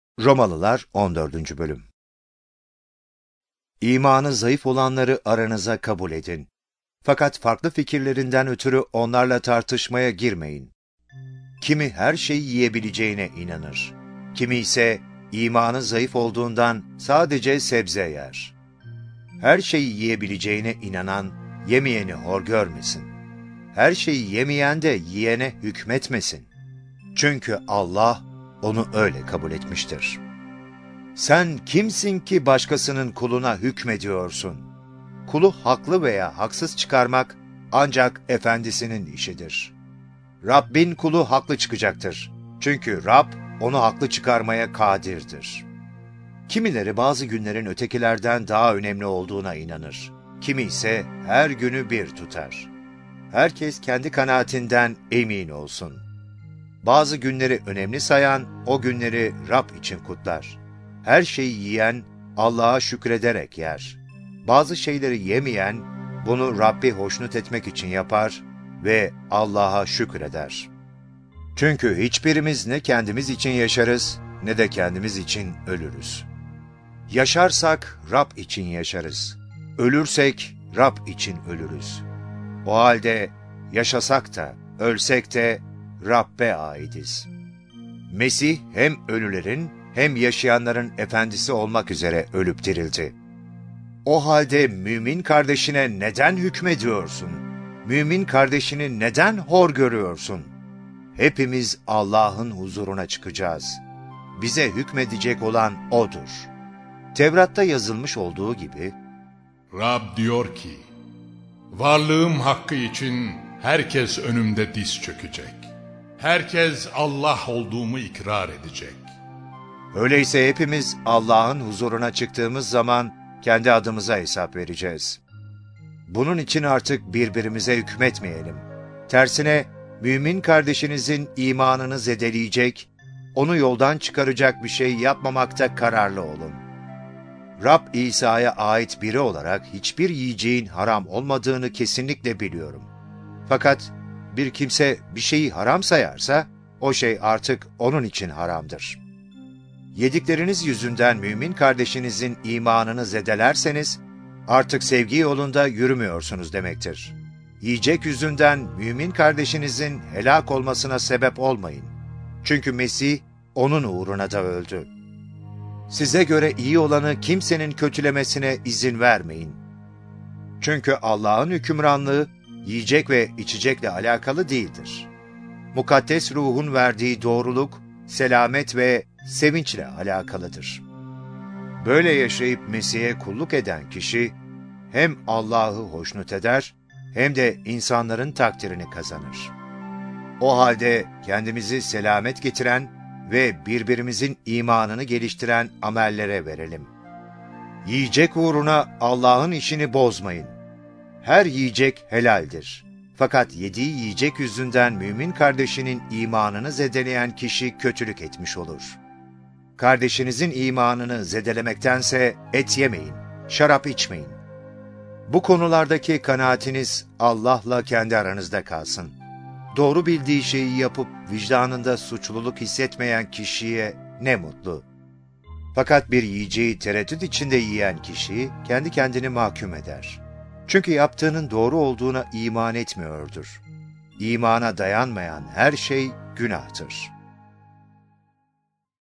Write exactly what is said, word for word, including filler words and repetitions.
Romalılar on dördüncü bölüm. İmanı zayıf olanları aranıza kabul edin. Fakat farklı fikirlerinden ötürü onlarla tartışmaya girmeyin. Kimi her şeyi yiyebileceğine inanır. Kimi ise imanı zayıf olduğundan sadece sebze yer. Her şeyi yiyebileceğine inanan, yemeyeni hor görmesin. Her şeyi yemeyen de yiyene hükmetmesin. Çünkü Allah onu öyle kabul etmiştir. Sen kimsin ki başkasının kuluna hükmediyorsun? Kulu haklı veya haksız çıkarmak ancak efendisinin işidir. Rabbin kulu haklı çıkacaktır. Çünkü Rab onu haklı çıkarmaya kadirdir. Kimileri bazı günlerin ötekilerden daha önemli olduğuna inanır. Kimi ise her günü bir tutar. Herkes kendi kanaatinden emin olsun. Bazı günleri önemli sayan o günleri Rab için kutlar. Her şeyi yiyen Allah'a şükrederek yer. Bazı şeyleri yemeyen bunu Rabbi hoşnut etmek için yapar ve Allah'a şükreder. Çünkü hiçbirimiz ne kendimiz için yaşarız ne de kendimiz için ölürüz. Yaşarsak Rab için yaşarız. Ölürsek Rab için ölürüz. O halde yaşasak da ölsek de Rab'be aitiz. Mesih hem ölülerin hem yaşayanların efendisi olmak üzere ölüp dirildi. O halde mümin kardeşine neden hükmediyorsun? Mümin kardeşini neden hor görüyorsun? Hepimiz Allah'ın huzuruna çıkacağız. Bize hükmedecek olan O'dur. Tevrat'ta yazılmış olduğu gibi, Rab diyor ki, varlığım hakkı için herkes önümde diz çökecek. Herkes Allah olduğumu ikrar edecek. Öyleyse hepimiz Allah'ın huzuruna çıktığımız zaman kendi adımıza hesap vereceğiz. Bunun için artık birbirimize hükmetmeyelim. Tersine mümin kardeşinizin imanını zedeleyecek, onu yoldan çıkaracak bir şey yapmamakta kararlı olun. Rab İsa'ya ait biri olarak hiçbir yiyeceğin haram olmadığını kesinlikle biliyorum. Fakat bir kimse bir şeyi haram sayarsa, o şey artık onun için haramdır. Yedikleriniz yüzünden mümin kardeşinizin imanını zedelerseniz, artık sevgi yolunda yürümüyorsunuz demektir. Yiyecek yüzünden mümin kardeşinizin helak olmasına sebep olmayın. Çünkü Mesih onun uğruna da öldü. Size göre iyi olanı kimsenin kötülemesine izin vermeyin. Çünkü Allah'ın hükümranlığı yiyecek ve içecekle alakalı değildir. Mukaddes ruhun verdiği doğruluk, selamet ve sevinçle alakalıdır. Böyle yaşayıp Mesih'e kulluk eden kişi, hem Allah'ı hoşnut eder, hem de insanların takdirini kazanır. O halde kendimizi selamet getiren ve birbirimizin imanını geliştiren amellere verelim. Yiyecek uğruna Allah'ın işini bozmayın. Her yiyecek helaldir. Fakat yediği yiyecek yüzünden mümin kardeşinin imanını zedeleyen kişi kötülük etmiş olur. Kardeşinizin imanını zedelemektense et yemeyin, şarap içmeyin. Bu konulardaki kanaatiniz Allah'la kendi aranızda kalsın. Doğru bildiği şeyi yapıp vicdanında suçluluk hissetmeyen kişiye ne mutlu. Fakat bir yiyeceği tereddüt içinde yiyen kişi kendi kendini mahkum eder. Çünkü yaptığının doğru olduğuna iman etmiyordur. İmana dayanmayan her şey günahtır.